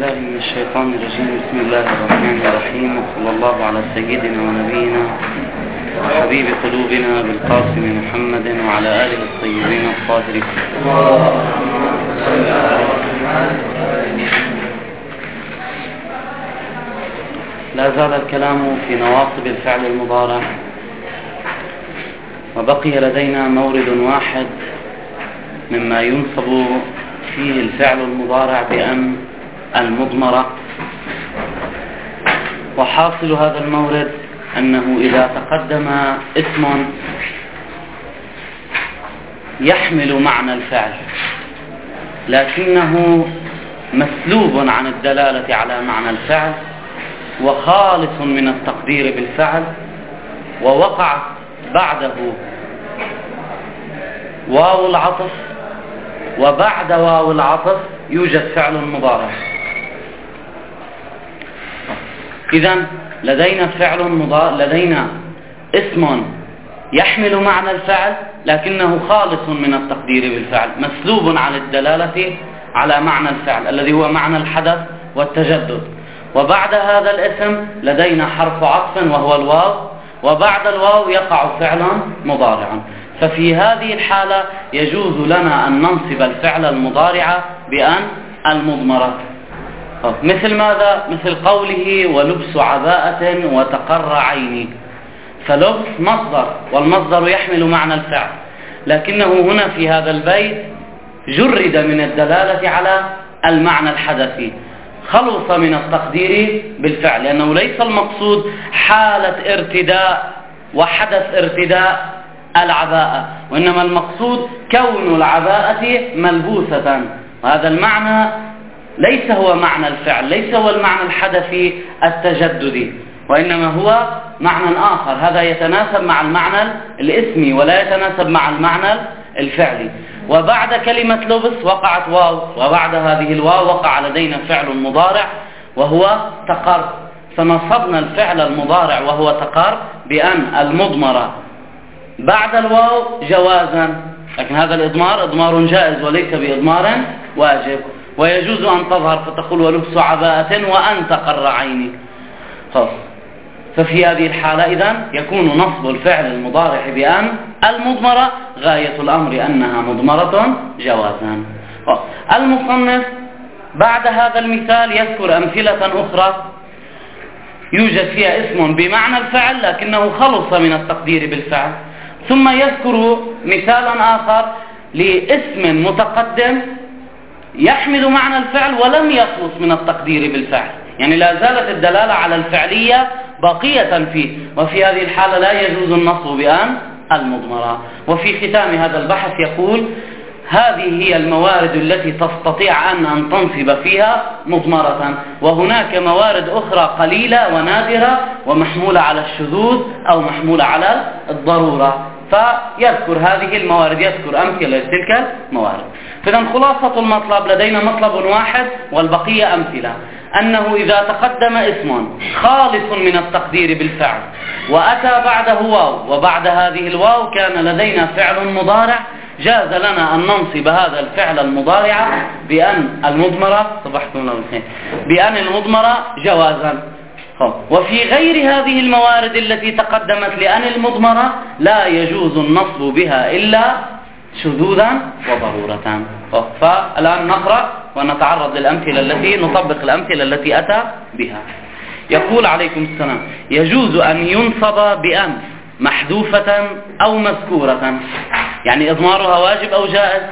بالله من الشيطان الرجيم. بسم الله الرحمن الرحيم، وصلى الله على سيدنا ونبينا وحبيب قلوبنا بالقاسم محمد وعلى آله الطيبين الطاهرين. لا زال الكلام في نواصب الفعل المضارع، وبقي لدينا مورد واحد مما ينصب فيه الفعل المضارع بأن المضمرة. وحاصل هذا المورد أنه إذا تقدم اسم يحمل معنى الفعل لكنه مسلوب عن الدلالة على معنى الفعل وخالص من التقدير بالفعل، ووقع بعده واو العطف، وبعد واو العطف يوجد فعل مضارع. إذن لدينا اسم يحمل معنى الفعل لكنه خالص من التقدير بالفعل، مسلوب عن الدلالة على معنى الفعل الذي هو معنى الحدث والتجدد. وبعد هذا الاسم لدينا حرف عطف وهو الواو، وبعد الواو يقع فعل مضارع. ففي هذه الحالة يجوز لنا أن ننصب الفعل المضارع بأن المضمرة. مثل ماذا؟ مثل قوله ولبس عباءة وتقر عيني. فلبس مصدر، والمصدر يحمل معنى الفعل، لكنه هنا في هذا البيت جرد من الدلالة على المعنى الحدثي، خلص من التقدير بالفعل، لأنه ليس المقصود حالة ارتداء وحدث ارتداء العباءة، وإنما المقصود كون العباءة ملبوسة. وهذا المعنى ليس هو معنى الفعل، ليس هو المعنى الحدثي التجددي، وإنما هو معنى آخر. هذا يتناسب مع المعنى الاسمي ولا يتناسب مع المعنى الفعلي. وبعد كلمة لبس وقعت واو، وبعد هذه الواو وقع لدينا فعل مضارع وهو تقر، فنصبنا الفعل المضارع وهو تقر بأن المضمرة بعد الواو جوازا. لكن هذا الإضمار إضمار جائز وليس بإضمار واجب، ويجوز أن تظهر فتقول ولبس عباءة وأن تقر عيني. ففي هذه الحالة إذن يكون نصب الفعل المضارع بأن المضمرة غاية الأمر أنها مضمرة جوازا. المصنف بعد هذا المثال يذكر أمثلة أخرى يوجد فيها اسم بمعنى الفعل لكنه خلص من التقدير بالفعل، ثم يذكر مثالا آخر لاسم متقدم يحمل معنى الفعل ولم يخلص من التقدير بالفعل، يعني لا زالت الدلالة على الفعلية باقية فيه، وفي هذه الحالة لا يجوز النصب بأن المضمرة. وفي ختام هذا البحث يقول: هذه هي الموارد التي تستطيع أن تنصب فيها مضمرة، وهناك موارد أخرى قليلة ونادرة ومحمولة على الشذوذ أو محمولة على الضرورة، فيذكر هذه الموارد، يذكر أمثلة لتلك الموارد. فإذا خلاصة المطلب لدينا مطلب واحد والبقية أمثلة، أنه إذا تقدم اسم خالص من التقدير بالفعل وأتى بعده واو، وبعد هذه الواو كان لدينا فعل مضارع، جاز لنا أن ننصب هذا الفعل المضارع بأن المضمرة بأن المضمرة جوازا. وفي غير هذه الموارد التي تقدمت لأن المضمرة لا يجوز النصب بها إلا شذوذا وضرورة. فالآن نقرأ ونتعرض للأمثلة التي نطبق الأمثلة التي أتى بها. يقول عليكم السلام: يجوز أن ينصب بأن محذوفة أو مذكورة. يعني إضمارها واجب أو جائز؟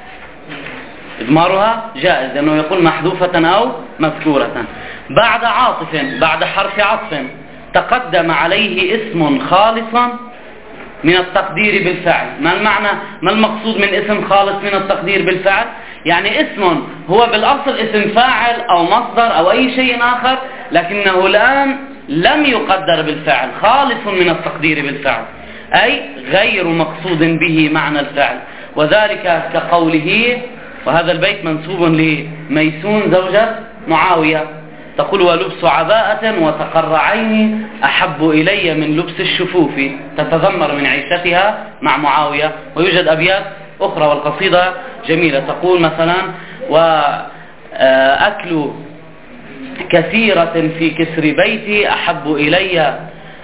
إضمارها جائز، لأنه يقول محذوفة أو مذكورة. بعد عاطف، بعد حرف عطف تقدم عليه اسم خالصا من التقدير بالفعل. ما المعنى؟ ما المقصود من اسم خالص من التقدير بالفعل؟ يعني اسم هو بالأصل اسم فاعل أو مصدر أو أي شيء آخر، لكنه الآن لم يقدر بالفعل، خالص من التقدير بالفعل، أي غير مقصود به معنى الفعل. وذلك كقوله، وهذا البيت منسوب لميسون زوجة معاوية، تقول: ولبس عباءة وتقر عيني أحب إلي من لبس الشفوف، تتذمر من عيشتها مع معاوية. ويوجد أبيات أخرى والقصيدة جميلة، تقول مثلا: وأكل كثيرة في كسر بيتي أحب إلي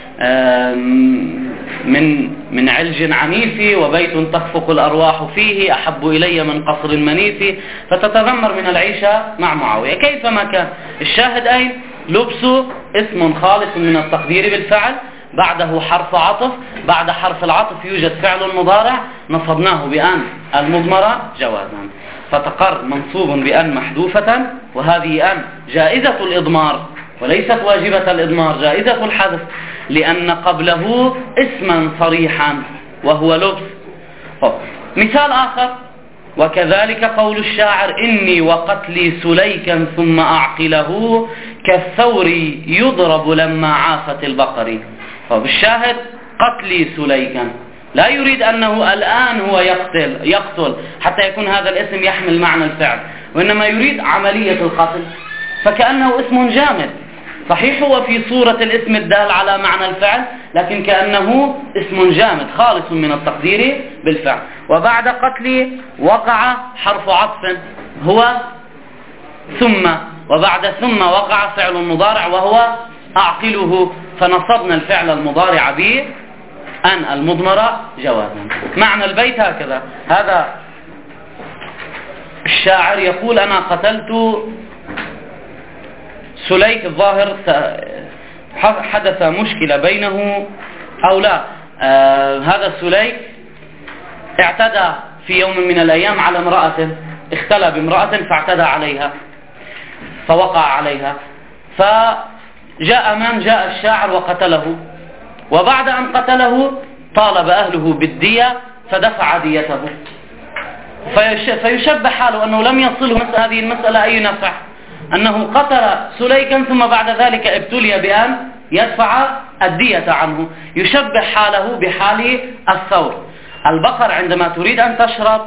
من علج عنيف، وبيت تخفق الأرواح فيه أحب إلي من قصر منيف. فتتذمر من العيشة مع معاوية كيفما كان. الشاهد أين؟ لبس اسم خالص من التقدير بالفعل، بعده حرف عطف، بعد حرف العطف يوجد فعل مضارع نصبناه بأن المضمرة جوازا، فتقر منصوب بأن محذوفة، وهذه أن جائزة الإضمار وليست واجبة الإضمار، جائزة الحذف، لأن قبله اسما صريحا وهو لبس. مثال آخر: وكذلك قول الشاعر: إني وقتلي سليكا ثم أعقله كالثور يضرب لما عافت البقر. فبالشاهد قتلي سليكا، لا يريد أنه الآن هو يقتل حتى يكون هذا الاسم يحمل معنى الفعل، وإنما يريد عملية القتل، فكأنه اسم جامد. صحيح هو في صورة الاسم الدال على معنى الفعل، لكن كأنه اسم جامد خالص من التقدير بالفعل. وبعد قتلي وقع حرف عطف هو ثم، وبعد ثم وقع فعل مضارع وهو أعقله، فنصبنا الفعل المضارع به أن المضمرة جوازا. معنى البيت هكذا. هذا الشاعر يقول: أنا قتلت سليك، الظاهر حدث مشكلة بينه أو لا. هذا سليك اعتدى في يوم من الأيام على امرأة، اختلى بامرأة فاعتدى عليها فوقع عليها، فجاء من جاء الشاعر وقتله، وبعد أن قتله طالب أهله بالدية فدفع ديته، فيشبه حاله أنه لم يصله هذه المسألة أي نفع، أنه قتل سليكا ثم بعد ذلك ابتلي بأن يدفع الدية عنه. يشبه حاله بحال الثور. البقر عندما تريد أن تشرب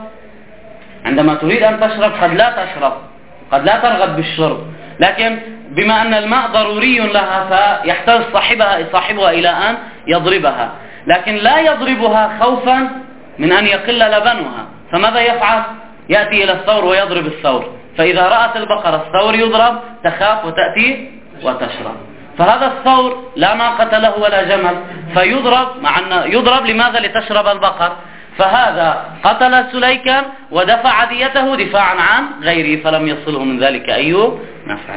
قد لا تشرب، قد لا ترغب بالشرب، لكن بما أن الماء ضروري لها فيحتاج صاحبها إلى أن يضربها، لكن لا يضربها خوفا من أن يقل لبنها، فماذا يفعل؟ يأتي إلى الثور ويضرب الثور، فإذا رأت البقرة الثور يضرب تخاف وتأتي وتشرب. فهذا الثور لا ناقة له ولا جمل، فيضرب، مع أن يضرب لماذا؟ لتشرب البقر. فهذا قتل سليكا ودفع ديته دفاعا عن غيره، فلم يصله من ذلك أي نفع.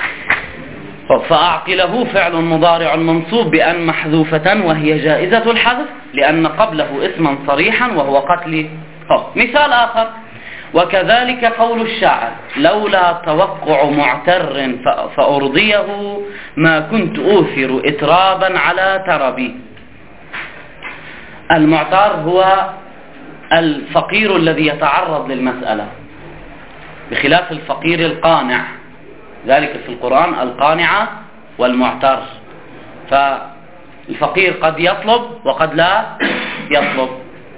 فأعقله فعل مضارع منصوب بأن محذوفة، وهي جائزة الحذف لأن قبله اسما صريحا وهو قتل. مثال آخر: وكذلك قول الشاعر: لولا توقع معتر فأرضيه ما كنت أوثر إترابا على تربي. المعتر هو الفقير الذي يتعرض للمسألة، بخلاف الفقير القانع، ذلك في القرآن القانعة والمعتر. فالفقير قد يطلب وقد لا يطلب.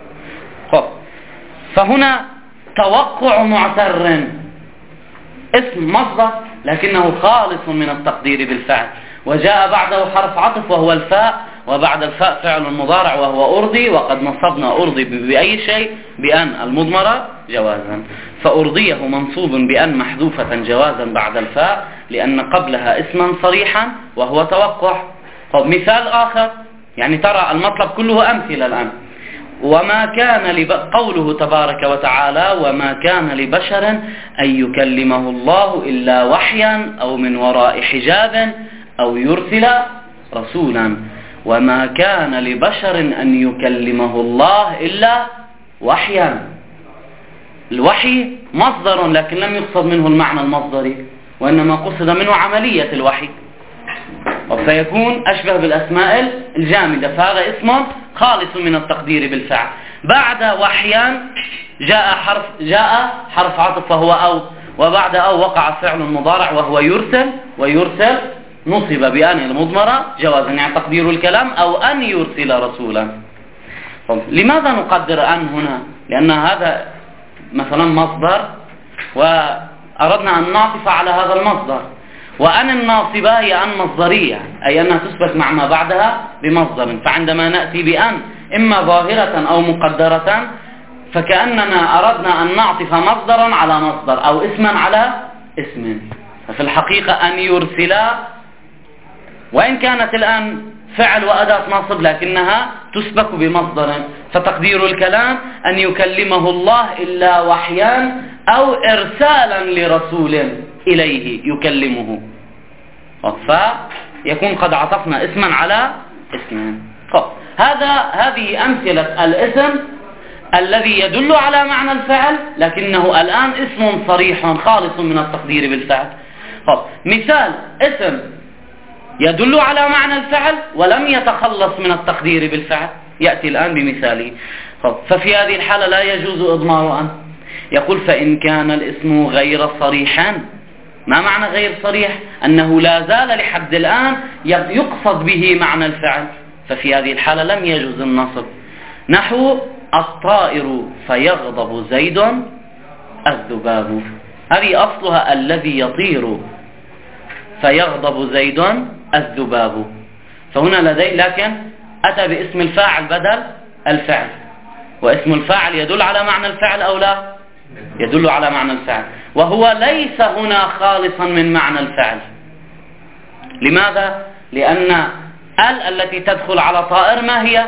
فهنا توقع معتر اسم مصدر لكنه خالص من التقدير بالفعل، وجاء بعده حرف عطف وهو الفاء، وبعد الفاء فعل مضارع وهو أرضي، وقد نصبنا أرضي بأي شيء؟ بأن المضمرة جوازا. فأرضيه منصوب بأن محذوفة جوازا بعد الفاء لأن قبلها اسما صريحا وهو توقع. مثال آخر، يعني ترى المطلب كله أمثلة الآن. وما كان قوله تبارك وتعالى: وما كان لبشر أن يكلمه الله إلا وحيا أو من وراء حجاب أو يرسل رسولا. وما كان لبشر أن يكلمه الله إلا وحيا. الوحي مصدر لكن لم يقصد منه المعنى المصدري، وإنما قصد منه عملية الوحي، فيكون أشبه بالأسماء الجامدة، فهذا اسم خالص من التقدير بالفعل. بعد وحيا جاء حرف عطف وهو أو، وبعد أو وقع فعل مضارع وهو يرسل، ويرسل نصب بأن المضمرة جوازا، يعني تقدير الكلام أو أن يرسل رسولا. لماذا نقدر أن هنا؟ لأن هذا مثلا مصدر وأردنا أن نعطف على هذا المصدر، وأن الناصبة هي أن مصدرية، أي أنها تثبت مع ما بعدها بمصدر. فعندما نأتي بأن إما ظاهرة أو مقدرة فكأننا أردنا أن نعطف مصدرا على مصدر أو اسما على اسم. وفي الحقيقة أن يرسلا، وإن كانت الآن فعل وأداة نصب لكنها تسبك بمصدر، فتقدير الكلام أن يكلمه الله إلا وحيا أو إرسالا لرسول إليه يكلمه، فيكون قد عطفنا اسما على اسم. هذه أمثلة الاسم الذي يدل على معنى الفعل لكنه الآن اسم صريح خالص من التقدير بالفعل. مثال اسم يدل على معنى الفعل ولم يتخلص من التقدير بالفعل يأتي الآن بمثاله. ففي هذه الحالة لا يجوز إضمار أن. يقول فإن كان الاسم غير صريحا. ما معنى غير صريح؟ أنه لا زال لحد الآن يقصد به معنى الفعل، ففي هذه الحالة لم يجوز النصب. نحو الطائر فيغضب زيد الذباب، هذه أصلها الذي يطير فيغضب زيد الذباب، فهنا لكن أتى باسم الفاعل بدل الفعل، واسم الفاعل يدل على معنى الفعل أو لا؟ يدل على معنى الفعل، وهو ليس هنا خالصا من معنى الفعل. لماذا؟ لأن التي تدخل على طائر ما هي؟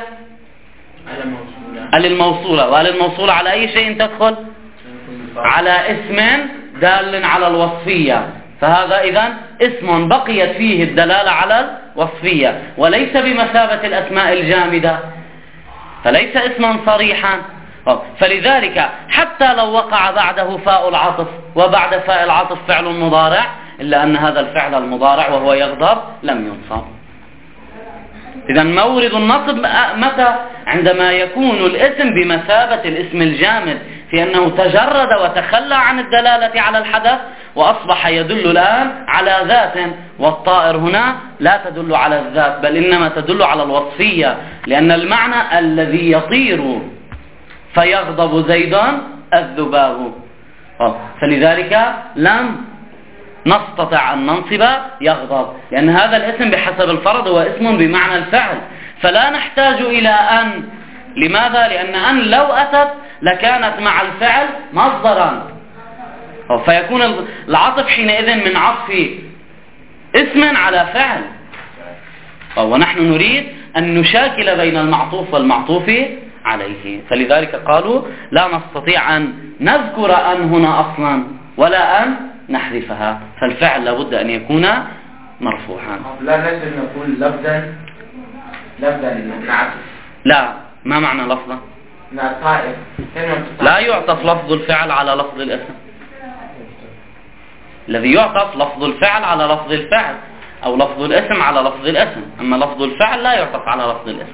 الموصولة، والموصولة على أي شيء تدخل؟ على اسم دال على الوصفية، فهذا إذن اسم بقيت فيه الدلالة على الوصفية وليس بمثابة الأسماء الجامدة، فليس اسما صريحا. فلذلك حتى لو وقع بعده فاء العطف وبعد فاء العطف فعل مضارع، إلا أن هذا الفعل المضارع وهو يغضب لم ينصب. إذن مورد النصب متى؟ عندما يكون الاسم بمثابة الاسم الجامد، في أنه تجرد وتخلى عن الدلالة على الحدث وأصبح يدل الآن على ذات، والطائر هنا لا تدل على الذات بل إنما تدل على الوصفية، لأن المعنى الذي يطير فيغضب زيد الذباب، فلذلك لم نستطع أن ننصب يغضب، لأن هذا الاسم بحسب الفرض هو اسم بمعنى الفعل، فلا نحتاج إلى أن. لماذا؟ لأن أن لو أتت لكانت مع الفعل مصدرا، فيكون العطف حينئذ من عطف اسم على فعل، ونحن نريد أن نشاكل بين المعطوف والمعطوف عليه، فلذلك قالوا لا نستطيع أن نذكر أن هنا أصلا ولا أن نحذفها، فالفعل لابد أن يكون مرفوعا. لا نجد نقول لفظا للعطف. لا، ما معنى لفظا؟ لا يعطف لفظ الفعل على لفظ الاسم، الذي يعطف لفظ الفعل على لفظ الفعل أو لفظ الاسم على لفظ الاسم، أما لفظ الفعل لا يعطف على لفظ الاسم.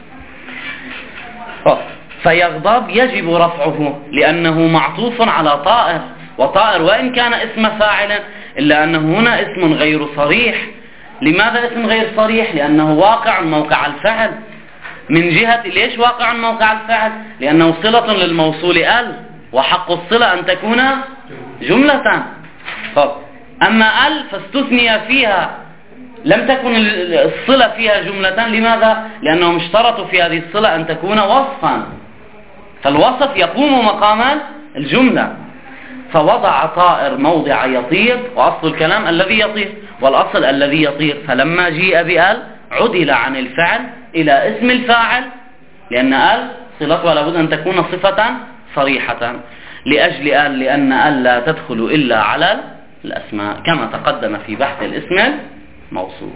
فيغضب يجب رفعه لأنه معطوف على طائر، وطائر وإن كان اسم فاعل إلا أنه هنا اسم غير صريح. لماذا اسم غير صريح؟ لأنه واقع موقع الفعل. من جهة ليش واقع موقع الفعل؟ لأنه صلة للموصول وحق الصلة أن تكون جملة. أما فاستثني فيها، لم تكن الصلة فيها جملة. لماذا؟ لأنهم اشترطوا في هذه الصلة أن تكون وصفا، فالوصف يقوم مقام الجملة، فوضع طائر موضع يطير، وأصل الكلام الذي يطير، والأصل الذي يطير، فلما جيء بأل عدل عن الفعل إلى اسم الفاعل، لأن أل صلتها لابد أن تكون صفة صريحة، لأجل أل لأن أل لا تدخل إلا على الأسماء كما تقدم في بحث الاسم الموصول.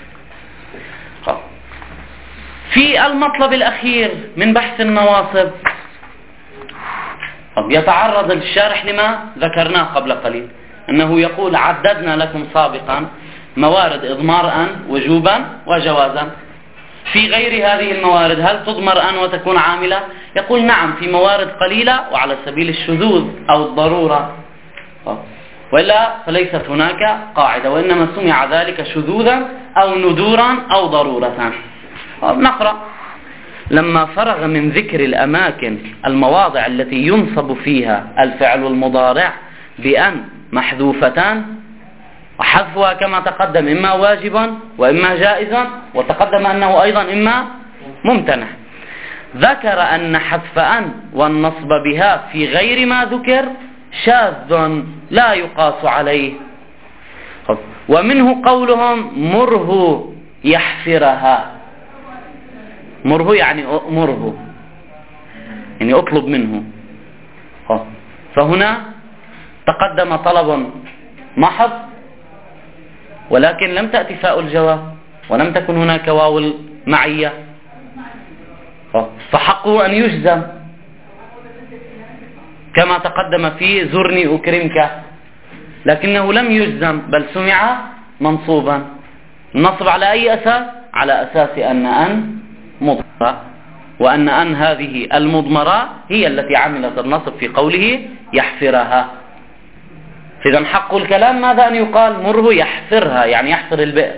في المطلب الأخير من بحث النواصب يتعرض الشارح لما ذكرناه قبل قليل، أنه يقول عددنا لكم سابقا موارد إضمار أن وجوبا وجوازا. في غير هذه الموارد هل تضمر أن وتكون عاملة؟ يقول نعم، في موارد قليلة وعلى سبيل الشذوذ أو الضرورة، وإلا فليست هناك قاعدة، وإنما سمع ذلك شذوذا أو ندورا أو ضرورة. نقرأ: لما فرغ من ذكر الأماكن المواضع التي ينصب فيها الفعل المضارع بأن محذوفتان، وحذفها كما تقدم إما واجبا وإما جائزا، وتقدم أنه أيضا إما ممتنع، ذكر أن حذف أن والنصب بها في غير ما ذكر شاذ لا يقاس عليه. ومنه قولهم مره يحفرها. مره يعني أمره، يعني أطلب منه. فهنا تقدم طلب محض، ولكن لم تأتي فاء الجواب، ولم تكن هناك واو المعية، فحقه أن يجزم كما تقدم في زرني أكرمك، لكنه لم يجزم بل سمع منصوبا. النصب على أي أساس؟ على أساس أن مضمرة، وأن هذه المضمرة هي التي عملت النصب في قوله يحفرها. إذن حق الكلام ماذا؟ أن يقال مره يحفرها، يعني يحفر البئر.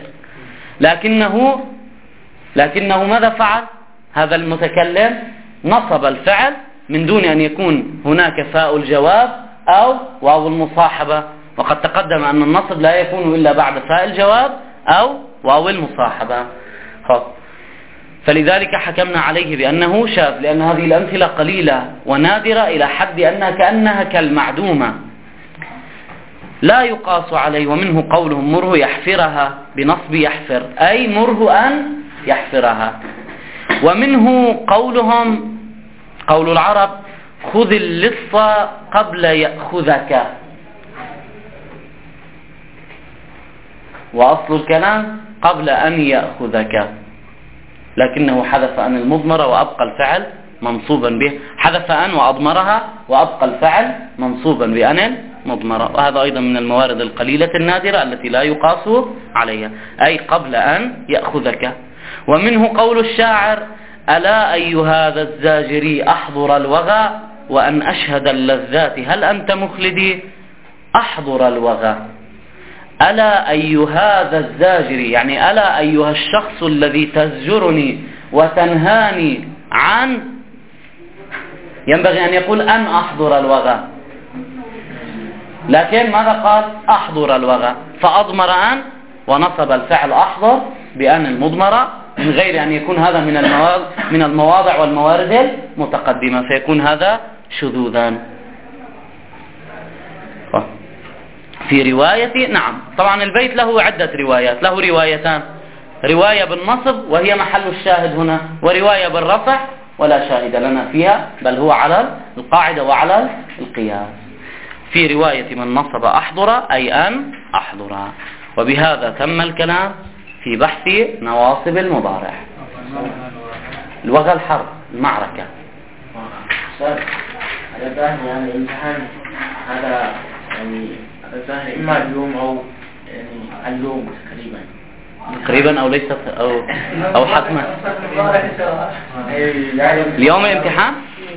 لكنه ماذا فعل هذا المتكلم؟ نصب الفعل من دون أن يكون هناك فاء الجواب أو واو المصاحبة، وقد تقدم أن النصب لا يكون إلا بعد فاء الجواب أو واو المصاحبة. فلذلك حكمنا عليه بأنه شاذ، لأن هذه الأمثلة قليلة ونادرة إلى حد أنها كأنها كالمعدومة لا يقاس عليه. ومنه قولهم مره يحفرها بنصب يحفر، أي مره أن يحفرها. ومنه قولهم قول العرب خذ اللص قبل يأخذك، وأصل الكلام قبل أن يأخذك، لكنه حذف أن المضمرة وأبقى الفعل منصوبا به، حذف أن وأضمرها وأبقى الفعل منصوبا بأن المضمرة. وهذا أيضا من الموارد القليلة النادرة التي لا يقاس عليها، أي قبل أن يأخذك. ومنه قول الشاعر ألا أي هذا الزاجري أحضر الوغى وأن أشهد اللذات هل أنت مخلدي. أحضر الوغى، ألا أي هذا الزاجري يعني ألا أيها الشخص الذي تزجرني وتنهاني عن، ينبغي أن يقول أن أحضر الوغى، لكن ماذا قال؟ أحضر الوغى، فأضمر أن ونصب الفعل أحضر بأن المضمرة من غير أن يكون هذا من المواضع والموارد المتقدمة، فيكون هذا شذوذا. في رواية نعم، طبعا البيت له عدة روايات، له روايتان، رواية بالنصب وهي محل الشاهد هنا، ورواية بالرفع ولا شاهد لنا فيها، بل هو على القاعدة وعلى القياس. في رواية من نصب أحضر أي أن أحضر. وبهذا تم الكلام في بحث نواصب المضارع. الوغى الحرب، المعركة. هذا ظاهر يعني الامتحان، هذا يعني ظاهر إما اليوم أو يعني اليوم تقريبا أو ليست أو حتما. اليوم الامتحان؟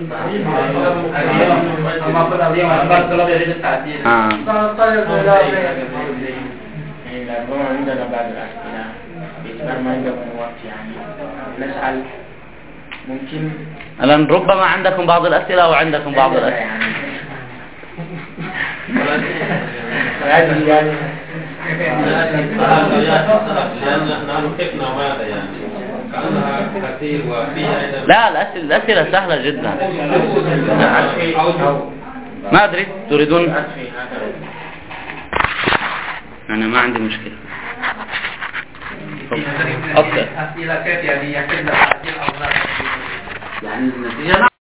عندنا بعض الأسئلة بإجمال ما عندكم وقت يعني نسأل ممكن الآن ربما عندكم بعض الأسئلة أو عندكم بعض الأسئلة يعني لا، الأسئلة سهلة جدا. ما أدري تريدون؟ أنا ما عندي مشكلة. أسئلة كيف يعني النتيجة